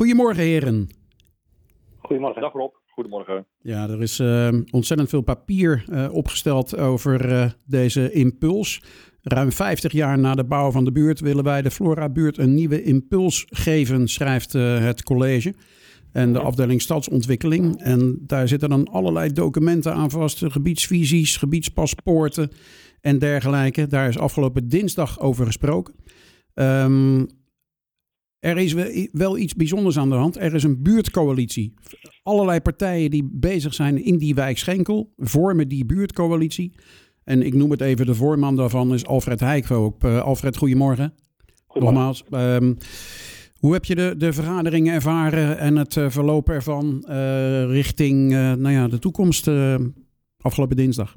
Goedemorgen, heren. Goedemorgen. Dag Rob, goedemorgen. Ja, er is ontzettend veel papier opgesteld over deze impuls. Ruim 50 jaar na de bouw van de buurt willen wij de Flora-buurt een nieuwe impuls geven, schrijft het college. En de afdeling stadsontwikkeling. En daar zitten dan allerlei documenten aan vast. Gebiedsvisies, gebiedspaspoorten en dergelijke. Daar is afgelopen dinsdag over gesproken. Er is wel iets bijzonders aan de hand. Er is een buurtcoalitie. Allerlei partijen die bezig zijn in die wijk Schenkel vormen die buurtcoalitie. En ik noem het even, de voorman daarvan is Alfred Heikvoop. Alfred, goedemorgen. Nogmaals. Hoe heb je de vergaderingen ervaren en het verloop ervan richting de toekomst afgelopen dinsdag?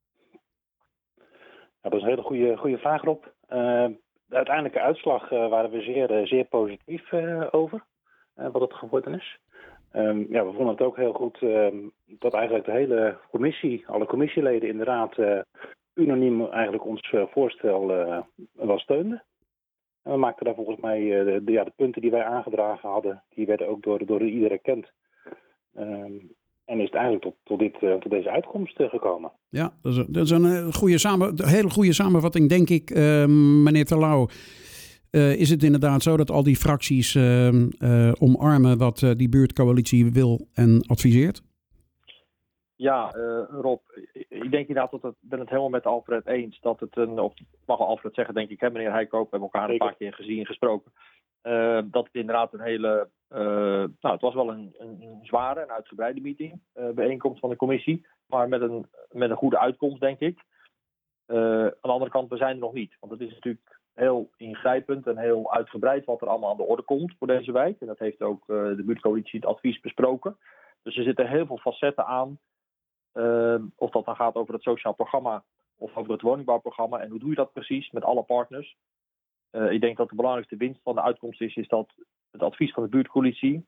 Dat is een hele goede vraag, Rob. De uiteindelijke uitslag waren we zeer positief over, wat het geworden is. We vonden het ook heel goed dat eigenlijk de hele commissie, alle commissieleden in de raad, unaniem eigenlijk ons voorstel wel steunden. En we maakten daar volgens mij de punten die wij aangedragen hadden, die werden ook door iedereen erkend. En is het eigenlijk tot deze uitkomst gekomen. Ja, dat is een hele goede samenvatting, denk ik, meneer Terlouw. Is het inderdaad zo dat al die fracties omarmen wat die buurtcoalitie wil en adviseert? Ja, Rob, ik denk inderdaad ben het helemaal met Alfred eens dat het of mag wel Alfred zeggen, denk ik, hè, meneer Heikkoop, we hebben elkaar een paar keer gezien en gesproken. Dat het inderdaad een hele, het was wel een zware en uitgebreide meeting, bijeenkomst van de commissie, maar met een goede uitkomst, denk ik. Aan de andere kant, we zijn er nog niet, want het is natuurlijk heel ingrijpend en heel uitgebreid wat er allemaal aan de orde komt voor deze wijk. En dat heeft ook de buurtcoalitie het advies besproken. Dus er zitten heel veel facetten aan. Of dat dan gaat over het sociaal programma of over het woningbouwprogramma. En hoe doe je dat precies met alle partners? Ik denk dat de belangrijkste winst van de uitkomst is dat het advies van de buurtcoalitie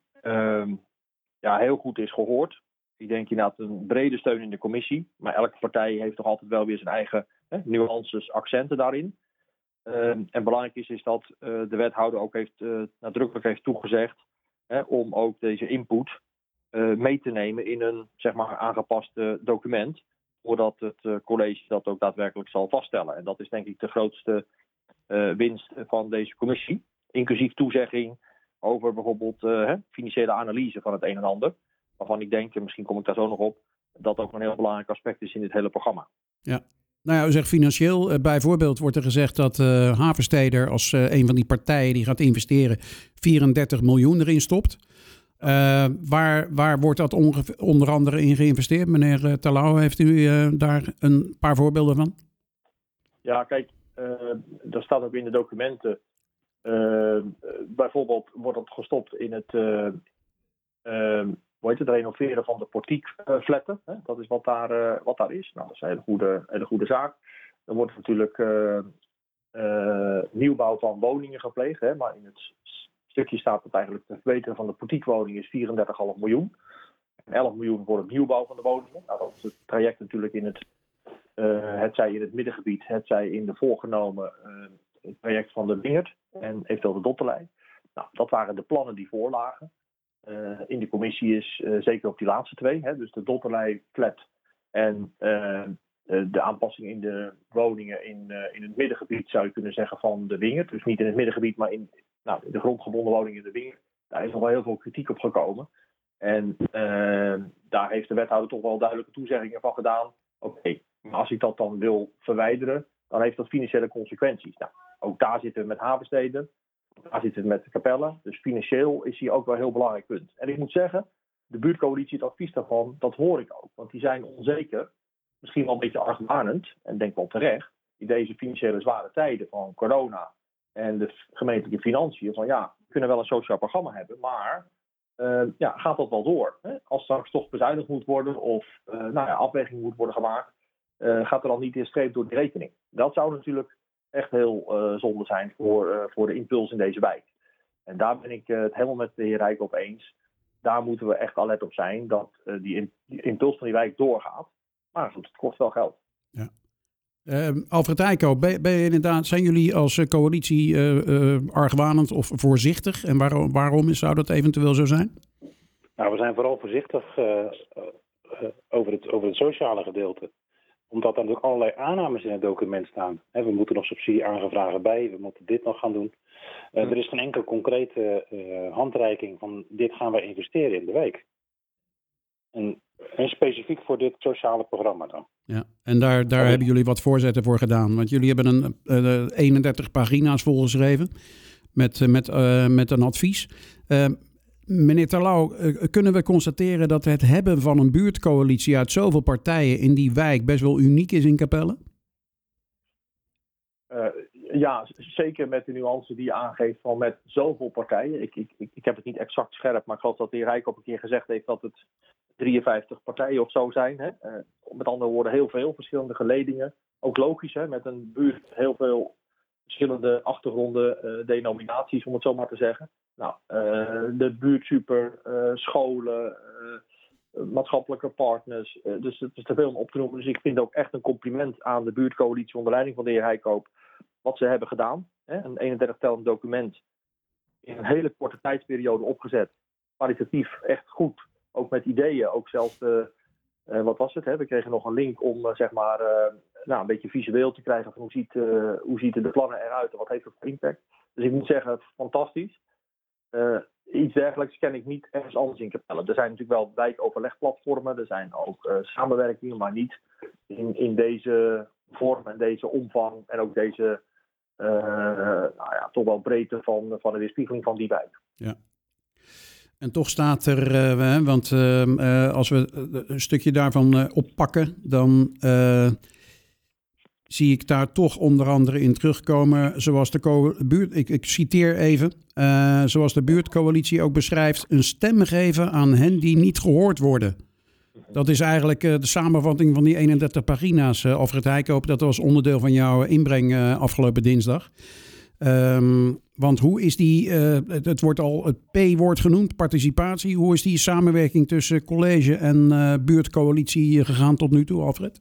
heel goed is gehoord. Ik denk inderdaad een brede steun in de commissie. Maar elke partij heeft toch altijd wel weer zijn eigen nuances, accenten daarin. En belangrijk is dat de wethouder ook nadrukkelijk heeft toegezegd om ook deze input mee te nemen in een aangepast document. Voordat het college dat ook daadwerkelijk zal vaststellen. En dat is denk ik de grootste winst van deze commissie. Inclusief toezegging over bijvoorbeeld financiële analyse van het een en ander. Waarvan ik denk, en misschien kom ik daar zo nog op, dat ook een heel belangrijk aspect is in dit hele programma. Ja. Nou ja, u zegt financieel. Bijvoorbeeld wordt er gezegd dat Haversteder als een van die partijen die gaat investeren 34 miljoen erin stopt. Waar wordt dat onder andere in geïnvesteerd? Meneer Terlouw, heeft u daar een paar voorbeelden van? Ja, kijk, er staat ook in de documenten. Bijvoorbeeld wordt het gestopt in het renoveren van de portiekflatten. Dat is wat daar is. Nou, dat is een hele goede zaak. Er wordt natuurlijk nieuwbouw van woningen gepleegd. Maar in het stukje staat dat eigenlijk de verbetering van de portiekwoning is 34,5 miljoen. 11 miljoen voor het nieuwbouw van de woningen. Nou, dat is het traject natuurlijk in hetzij in het middengebied, hetzij in de voorgenomen traject van de Wingert en eventueel de Dotterlei. Nou, dat waren de plannen die voorlagen. In de commissie is zeker op die laatste twee, dus de Dotterlei flat en de aanpassing in de woningen in het middengebied, zou je kunnen zeggen, van de Wingert. Dus niet in het middengebied, maar in de grondgebonden woningen in de Wingert. Daar is nog wel heel veel kritiek op gekomen. En daar heeft de wethouder toch wel duidelijke toezeggingen van gedaan. Oké, maar als ik dat dan wil verwijderen, dan heeft dat financiële consequenties. Nou, ook daar zitten we met Haversteden. Daar zitten we met de Capelle. Dus financieel is hier ook wel een heel belangrijk punt. En ik moet zeggen, de buurtcoalitie, het advies daarvan, dat hoor ik ook. Want die zijn onzeker, misschien wel een beetje argwanend, en denk wel terecht, in deze financiële zware tijden van corona en de gemeentelijke financiën. Van we kunnen wel een sociaal programma hebben, maar gaat dat wel door? Hè? Als straks toch bezuinigd moet worden of afweging moet worden gemaakt, gaat er dan niet in streep door die rekening. Dat zou natuurlijk echt heel zonde zijn voor de impuls in deze wijk. En daar ben ik het helemaal met de heer Rijk op eens. Daar moeten we echt alert op zijn dat die impuls van die wijk doorgaat. Maar goed, het kost wel geld. Ja. Alfred Heiko, ben je inderdaad, zijn jullie als coalitie argwanend of voorzichtig? En waarom zou dat eventueel zo zijn? Nou, we zijn vooral voorzichtig over het sociale gedeelte. Omdat er natuurlijk allerlei aannames in het document staan. We moeten nog subsidieaangevragen bij, we moeten dit nog gaan doen. Er is geen enkele concrete handreiking van dit gaan wij investeren in de wijk. En specifiek voor dit sociale programma dan. Ja, en daar hebben jullie wat voorzetten voor gedaan. Want jullie hebben 31 pagina's volgeschreven met een advies. Meneer Terlouw, kunnen we constateren dat het hebben van een buurtcoalitie uit zoveel partijen in die wijk best wel uniek is in Capelle? Ja, zeker met de nuance die je aangeeft van met zoveel partijen. Ik heb het niet exact scherp, maar ik geloof dat de heer Rijk op een keer gezegd heeft dat het 53 partijen of zo zijn. Hè? Met andere woorden, heel veel verschillende geledingen. Ook logisch, hè? Met een buurt heel veel verschillende achtergronden, denominaties, om het zo maar te zeggen. Nou, de buurtsuper, scholen, maatschappelijke partners. Dus het is te veel om op te noemen. Dus ik vind ook echt een compliment aan de buurtcoalitie onder leiding van de heer Heikoop wat ze hebben gedaan. Hè? Een 31 tellend document in een hele korte tijdsperiode opgezet. Kwalitatief echt goed. Ook met ideeën. Ook zelfs, wat was het? Hè? We kregen nog een link om een beetje visueel te krijgen van hoe ziet de plannen eruit en wat heeft het voor impact. Dus ik moet zeggen, fantastisch. Iets dergelijks ken ik niet ergens anders in Capelle. Er zijn natuurlijk wel wijkoverlegplatformen, er zijn ook samenwerkingen, maar niet in deze vorm en deze omvang en ook deze toch wel breedte van de weerspiegeling van die wijk. Ja. En toch staat er, als we een stukje daarvan oppakken, dan zie ik daar toch onder andere in terugkomen, zoals ik citeer even, zoals de buurtcoalitie ook beschrijft, een stem geven aan hen die niet gehoord worden. Dat is eigenlijk de samenvatting van die 31 pagina's, Alfred Heikoop. Dat was onderdeel van jouw inbreng afgelopen dinsdag. Want hoe is het P-woord genoemd, participatie. Hoe is die samenwerking tussen college en buurtcoalitie gegaan tot nu toe, Alfred?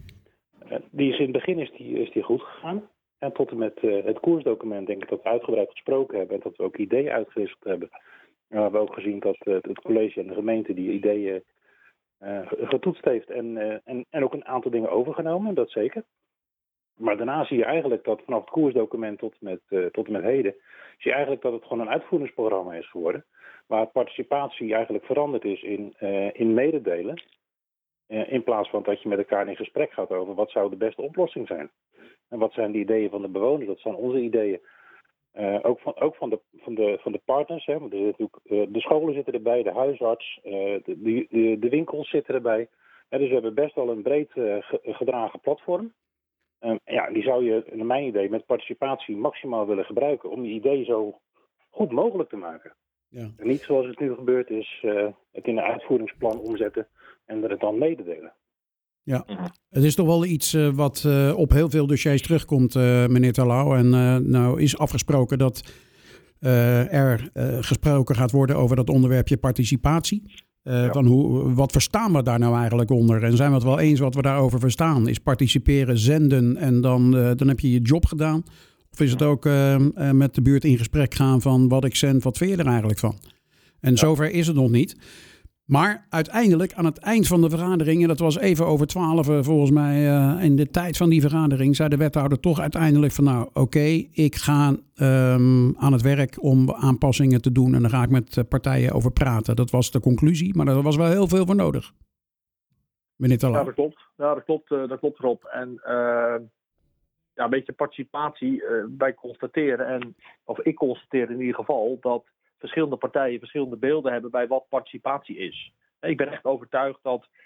Die is in het begin is die goed gegaan. En tot en met het koersdocument denk ik dat we uitgebreid gesproken hebben. En dat we ook ideeën uitgewisseld hebben. En we hebben ook gezien dat het college en de gemeente die ideeën getoetst heeft. En ook een aantal dingen overgenomen, dat zeker. Maar daarna zie je eigenlijk dat vanaf het koersdocument tot en met heden, zie je eigenlijk dat het gewoon een uitvoeringsprogramma is geworden. Waar participatie eigenlijk veranderd is in mededelen. In plaats van dat je met elkaar in gesprek gaat over wat zou de beste oplossing zijn. En wat zijn de ideeën van de bewoners, dat zijn onze ideeën. Ook van de partners. Hè. Want de scholen zitten erbij, de huisarts, de winkels zitten erbij. Dus we hebben best wel een breed gedragen platform. Die zou je, naar mijn idee, met participatie maximaal willen gebruiken om je idee zo goed mogelijk te maken. Ja. En niet zoals het nu gebeurt is, het in een uitvoeringsplan omzetten en er het dan mededelen. Ja, het is toch wel iets wat op heel veel dossiers terugkomt, meneer Terlouw. En nou is afgesproken dat er gesproken gaat worden over dat onderwerpje participatie. Wat verstaan we daar nou eigenlijk onder? En zijn we het wel eens wat we daarover verstaan? Is participeren, zenden en dan heb je je job gedaan? Of is het ook met de buurt in gesprek gaan van wat ik zend, wat vind je er eigenlijk van? En zover is het nog niet. Maar uiteindelijk, aan het eind van de vergadering, en dat was even over 12 volgens mij, in de tijd van die vergadering, zei de wethouder toch uiteindelijk van ik ga aan het werk om aanpassingen te doen en dan ga ik met partijen over praten. Dat was de conclusie, maar er was wel heel veel voor nodig. Meneer Terlouw. Ja, dat klopt Rob. En een beetje participatie, wij constateren, ik constateer in ieder geval dat verschillende partijen verschillende beelden hebben bij wat participatie is. Ik ben echt overtuigd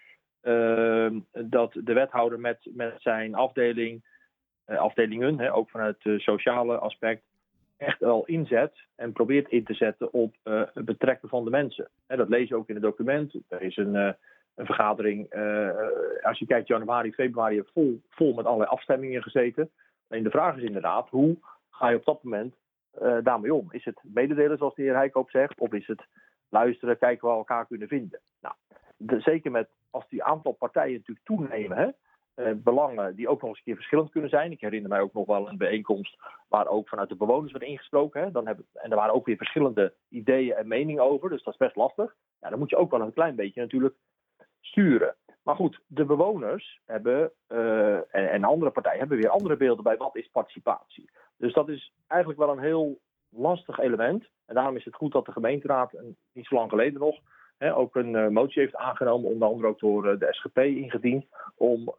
dat de wethouder met zijn afdelingen, ook vanuit het sociale aspect, echt wel inzet en probeert in te zetten op het betrekken van de mensen. Dat lees je ook in het document. Er is een vergadering, als je kijkt januari, februari, vol met allerlei afstemmingen gezeten. En de vraag is inderdaad, hoe ga je op dat moment daarmee om? Is het mededelen zoals de heer Heikoop zegt? Of is het luisteren, kijken waar we elkaar kunnen vinden? Nou, zeker als die aantal partijen natuurlijk toenemen, belangen die ook nog eens een keer verschillend kunnen zijn. Ik herinner mij ook nog wel een bijeenkomst waar ook vanuit de bewoners werd ingesproken. Hè. En er waren ook weer verschillende ideeën en meningen over. Dus dat is best lastig. Ja, dan moet je ook wel een klein beetje natuurlijk sturen. Maar goed, de bewoners hebben en andere partijen hebben weer andere beelden bij wat is participatie. Dus dat is eigenlijk wel een heel lastig element. En daarom is het goed dat de gemeenteraad, niet zo lang geleden nog, ook een motie heeft aangenomen, onder andere ook door de SGP ingediend, om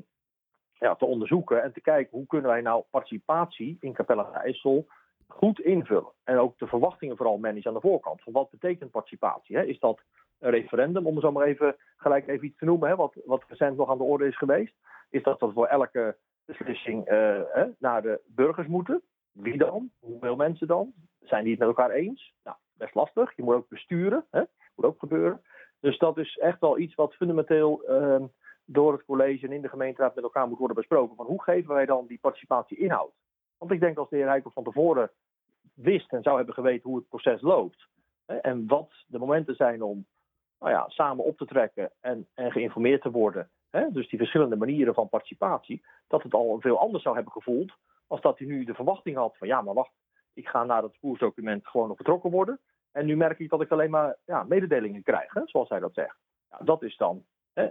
te onderzoeken en te kijken hoe kunnen wij nou participatie in Capelle aan de IJssel goed invullen. En ook de verwachtingen vooral managen aan de voorkant. Van wat betekent participatie? Hè? Is dat een referendum, om er zo maar even iets te noemen, wat recent nog aan de orde is geweest? Is dat voor elke beslissing naar de burgers moeten? Wie dan? Hoeveel mensen dan? Zijn die het met elkaar eens? Nou, best lastig. Je moet ook besturen. Moet ook gebeuren. Dus dat is echt wel iets wat fundamenteel door het college en in de gemeenteraad met elkaar moet worden besproken. Van hoe geven wij dan die participatie inhoud? Want ik denk als de heer Heijkhoff van tevoren wist en zou hebben geweten hoe het proces loopt. En wat de momenten zijn om samen op te trekken en geïnformeerd te worden. Dus die verschillende manieren van participatie. Dat het al veel anders zou hebben gevoeld. Als dat hij nu de verwachting had van maar wacht. Ik ga naar dat koersdocument gewoon nog betrokken worden. En nu merk ik dat ik alleen maar mededelingen krijg, zoals hij dat zegt. Ja, dat is dan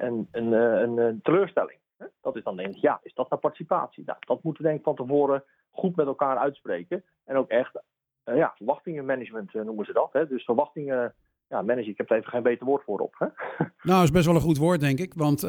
een teleurstelling. Dat is dan denk ik, is dat nou participatie? Nou, dat moeten we denk ik van tevoren goed met elkaar uitspreken. En ook echt verwachtingenmanagement noemen ze dat. Dus verwachtingen managen, ik heb er even geen beter woord voor op. Nou, dat is best wel een goed woord, denk ik. Want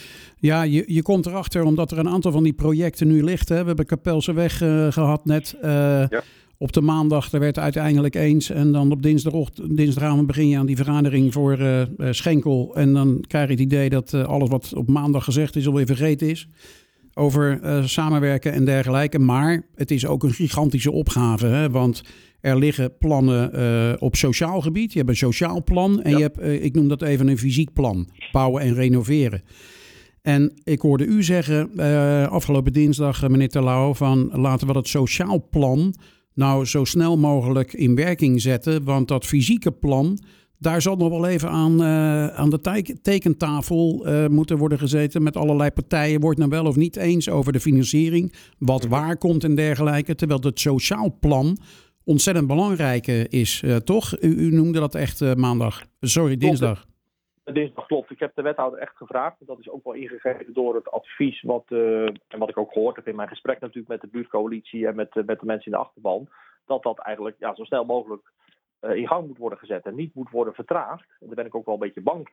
je komt erachter omdat er een aantal van die projecten nu ligt. Hè. We hebben Kapelse Weg gehad net. Op de maandag, daar werd uiteindelijk eens. En dan op dinsdagavond begin je aan die vergadering voor Schenkel. En dan krijg je het idee dat alles wat op maandag gezegd is alweer vergeten is. Over samenwerken en dergelijke. Maar het is ook een gigantische opgave. Hè? Want er liggen plannen op sociaal gebied. Je hebt een sociaal plan en je hebt, ik noem dat even een fysiek plan. Bouwen en renoveren. En ik hoorde u zeggen afgelopen dinsdag, meneer Terlouw, van laten we dat sociaal plan nou zo snel mogelijk in werking zetten. Want dat fysieke plan, daar zal nog wel even aan de tekentafel moeten worden gezeten met allerlei partijen. Wordt nou wel of niet eens over de financiering, wat waar komt en dergelijke. Terwijl het sociaal plan ontzettend belangrijk is, toch? U noemde dat echt dinsdag. Dinsdag klopt. Ik heb de wethouder echt gevraagd. Dat is ook wel ingegeven door het advies en wat ik ook gehoord heb in mijn gesprek natuurlijk met de buurtcoalitie en met de mensen in de achterban. Dat eigenlijk zo snel mogelijk in gang moet worden gezet en niet moet worden vertraagd. En daar ben ik ook wel een beetje bang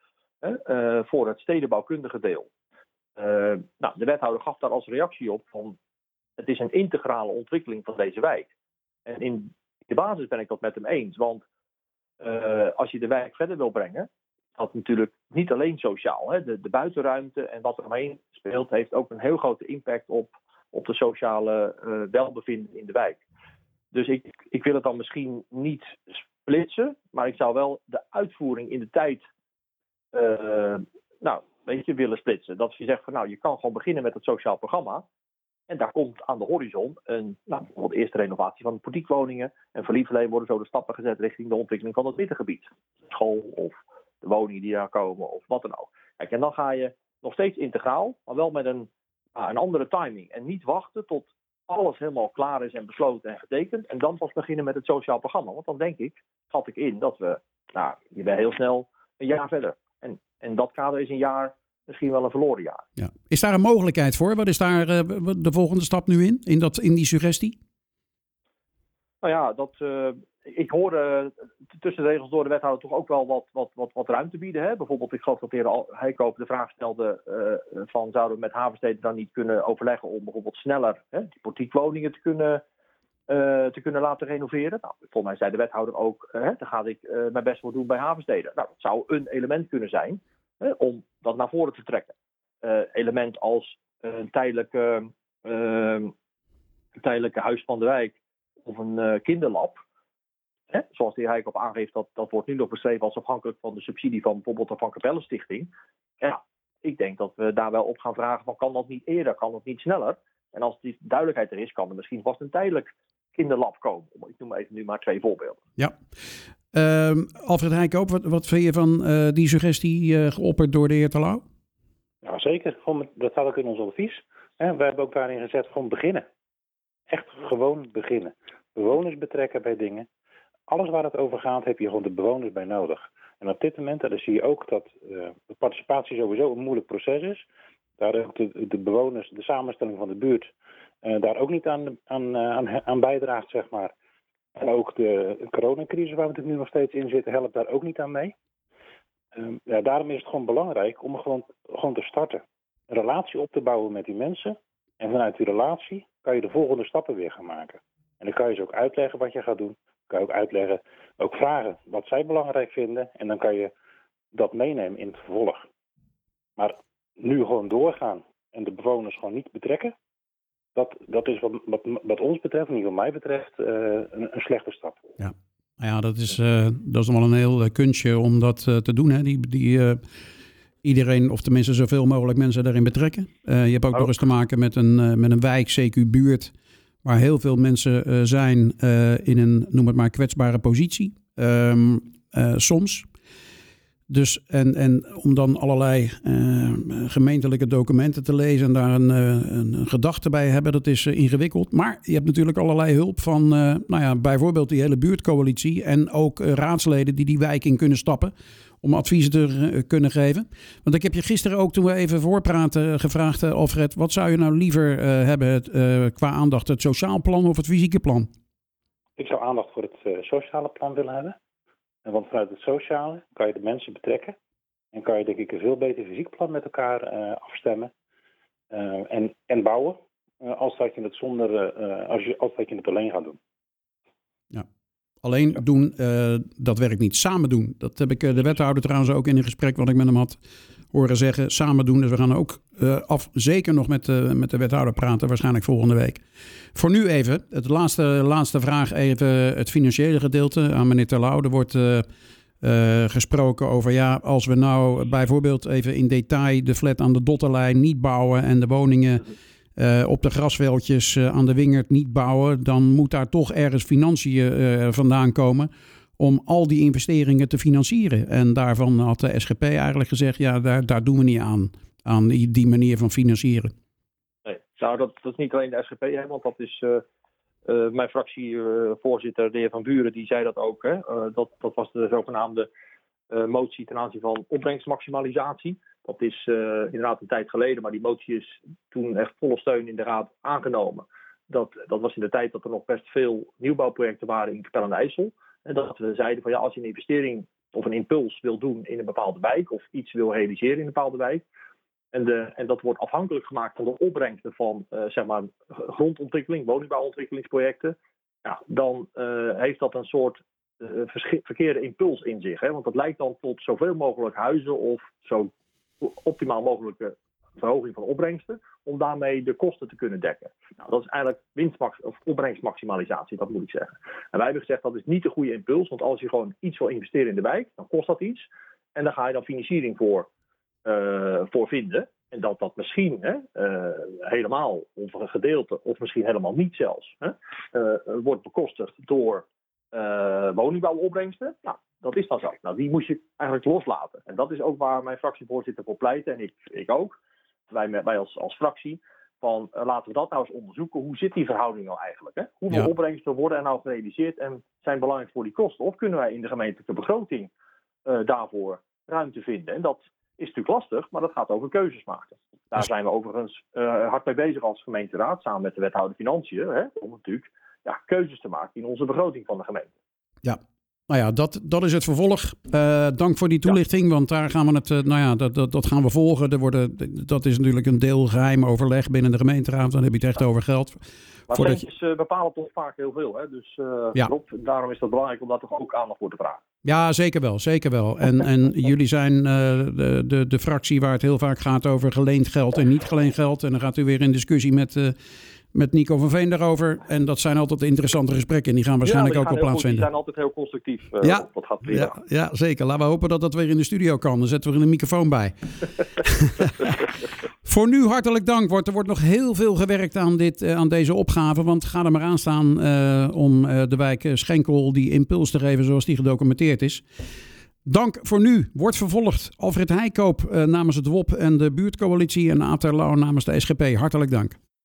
voor het stedenbouwkundige deel. De wethouder gaf daar als reactie op van het is een integrale ontwikkeling van deze wijk. En in de basis ben ik dat met hem eens. Want als je de wijk verder wil brengen, dat natuurlijk niet alleen sociaal. De buitenruimte en wat er omheen speelt, heeft ook een heel grote impact op de sociale welbevinden in de wijk. Dus ik wil het dan misschien niet splitsen, maar ik zou wel de uitvoering in de tijd willen splitsen. Dat je zegt van je kan gewoon beginnen met het sociaal programma. En daar komt aan de horizon bijvoorbeeld de eerste renovatie van de portiekwoningen. En voor lieverlee worden zo de stappen gezet richting de ontwikkeling van het middengebied. School of de woningen die daar komen of wat dan ook. Kijk, en dan ga je nog steeds integraal, maar wel met een andere timing. En niet wachten tot alles helemaal klaar is en besloten en getekend. En dan pas beginnen met het sociaal programma. Want dan schat ik in dat je bent heel snel een jaar verder. En dat kader is een jaar misschien wel een verloren jaar. Ja. Is daar een mogelijkheid voor? Wat is daar de volgende stap nu in die suggestie? Ik hoorde tussen de regels door de wethouder toch ook wel wat ruimte bieden. Hè? Bijvoorbeeld, ik geloof dat de heer Heijkhoff de vraag stelde van zouden we met Havenstede dan niet kunnen overleggen om bijvoorbeeld sneller die portiekwoningen te kunnen laten renoveren. Nou, volgens mij zei de wethouder ook, daar ga ik mijn best voor doen bij Havenstede. Nou, dat zou een element kunnen zijn om dat naar voren te trekken. Element als een tijdelijke huis van de wijk of een kinderlab. Zoals de heer Heijkhoff aangeeft, dat wordt nu nog beschreven als afhankelijk van de subsidie van bijvoorbeeld de Van Capelle Stichting. Ja, ik denk dat we daar wel op gaan vragen van kan dat niet eerder, kan dat niet sneller? En als die duidelijkheid er is, kan er misschien vast een tijdelijk kinderlab komen. Ik noem even nu maar 2 voorbeelden. Ja. Alfred Heijkhoff, wat vind je van die suggestie geopperd door de heer Terlouw? Ja, zeker. Dat staat ook in ons advies. We hebben ook daarin gezet, gewoon beginnen. Echt gewoon beginnen. Bewoners betrekken bij dingen. Alles waar het over gaat, heb je gewoon de bewoners bij nodig. En op dit moment, dan zie je ook dat de participatie sowieso een moeilijk proces is. Daar ook de bewoners, de samenstelling van de buurt, daar ook niet aan bijdraagt, zeg maar. En ook de coronacrisis waar we natuurlijk nu nog steeds in zitten, helpt daar ook niet aan mee. Daarom is het gewoon belangrijk om gewoon te starten. Een relatie op te bouwen met die mensen. En vanuit die relatie kan je de volgende stappen weer gaan maken. En dan kan je ze ook uitleggen wat je gaat doen. Kan je ook uitleggen, ook vragen wat zij belangrijk vinden. En dan kan je dat meenemen in het vervolg. Maar nu gewoon doorgaan en de bewoners gewoon niet betrekken. Dat is wat ons betreft, niet wat mij betreft, een slechte stap. Ja. Nou ja, dat is nog wel een heel kunstje om dat te doen. Hè? Iedereen, of tenminste zoveel mogelijk mensen daarin betrekken. Je hebt ook nog eens te maken met een wijk, CQ-buurt, waar heel veel mensen zijn in een, noem het maar, kwetsbare positie. Soms. Dus, en om dan allerlei gemeentelijke documenten te lezen en daar een gedachte bij hebben, dat is ingewikkeld. Maar je hebt natuurlijk allerlei hulp van bijvoorbeeld die hele buurtcoalitie en ook raadsleden die wijk in kunnen stappen om adviezen te kunnen geven. Want ik heb je gisteren ook, toen we even voorpraten, gevraagd, Alfred, wat zou je nou liever hebben qua aandacht, het sociaal plan of het fysieke plan? Ik zou aandacht voor het sociale plan willen hebben. Want vanuit het sociale kan je de mensen betrekken. En kan je denk ik een veel beter fysiek plan met elkaar afstemmen. En bouwen. Als dat je het alleen gaat doen. Ja. Alleen doen, dat werkt niet. Samen doen. Dat heb ik de wethouder trouwens ook in een gesprek wat ik met hem had horen zeggen. Samen doen. Dus we gaan ook zeker nog met de wethouder praten. Waarschijnlijk volgende week. Voor nu even. Het laatste vraag even. Het financiële gedeelte aan meneer Terlouw. Er wordt gesproken over als we nou bijvoorbeeld even in detail de flat aan de Dotterlijn niet bouwen en de woningen op de grasveldjes aan de Wingerd niet bouwen, dan moet daar toch ergens financiën vandaan komen om al die investeringen te financieren. En daarvan had de SGP eigenlijk gezegd, daar doen we niet aan die manier van financieren. Nee, nou dat is niet alleen de SGP, hè, want dat is mijn fractievoorzitter, de heer Van Buren, die zei dat ook. Hè. Dat was de zogenaamde motie ten aanzien van opbrengstmaximalisatie. Dat is inderdaad een tijd geleden, maar die motie is toen echt volle steun in de Raad aangenomen. Dat was in de tijd dat er nog best veel nieuwbouwprojecten waren in Capelle aan de IJssel. En dat we zeiden van als je een investering of een impuls wil doen in een bepaalde wijk of iets wil realiseren in een bepaalde wijk. En dat wordt afhankelijk gemaakt van de opbrengsten van grondontwikkeling, woningbouwontwikkelingsprojecten. Ja, dan heeft dat een soort verkeerde impuls in zich. Hè? Want dat leidt dan tot zoveel mogelijk huizen of zo optimaal mogelijke verhoging van opbrengsten, om daarmee de kosten te kunnen dekken. Nou, dat is eigenlijk opbrengstmaximalisatie, dat moet ik zeggen. En wij hebben gezegd dat is niet de goede impuls, want als je gewoon iets wil investeren in de wijk, dan kost dat iets. En daar ga je dan financiering voor vinden. En dat misschien helemaal, of een gedeelte, of misschien helemaal niet zelfs, wordt bekostigd door woningbouwopbrengsten. Nou, dat is dan zo. Nou, die moet je eigenlijk loslaten. En dat is ook waar mijn fractievoorzitter voor pleit. En ik ook. Wij als fractie. Van laten we dat nou eens onderzoeken. Hoe zit die verhouding nou eigenlijk? Hè? Hoeveel opbrengsten worden er nou gerealiseerd en zijn belangrijk voor die kosten? Of kunnen wij in de gemeentelijke begroting daarvoor ruimte vinden? En dat is natuurlijk lastig, maar dat gaat over keuzes maken. Daar zijn we overigens hard mee bezig als gemeenteraad. Samen met de wethouder Financiën. Hè, om natuurlijk keuzes te maken in onze begroting van de gemeente. Ja. Nou ja, dat is het vervolg. Dank voor die toelichting, want daar gaan we dat gaan we volgen. Dat is natuurlijk een deel geheim overleg binnen de gemeenteraad. Dan heb je het echt over geld. Maar centjes bepalen toch vaak heel veel. Hè? Dus Rob, daarom is het belangrijk om daar toch ook aandacht voor te vragen. Ja, zeker wel. En jullie zijn de fractie waar het heel vaak gaat over geleend geld en niet geleend geld. En dan gaat u weer in discussie met Nico van Veen daarover. En dat zijn altijd interessante gesprekken. En die gaan waarschijnlijk ook wel plaatsvinden. Die zijn altijd heel constructief. Dat gaat prima. Ja, zeker. Laten we hopen dat dat weer in de studio kan. Dan zetten we er een microfoon bij. Voor nu hartelijk dank. Er wordt nog heel veel gewerkt aan deze opgave. Want ga er maar aan staan om de wijk Schenkel die impuls te geven zoals die gedocumenteerd is. Dank voor nu. Wordt vervolgd. Alfred Heikoop namens het WOP en de buurtcoalitie en A. Terlouw namens de SGP. Hartelijk dank.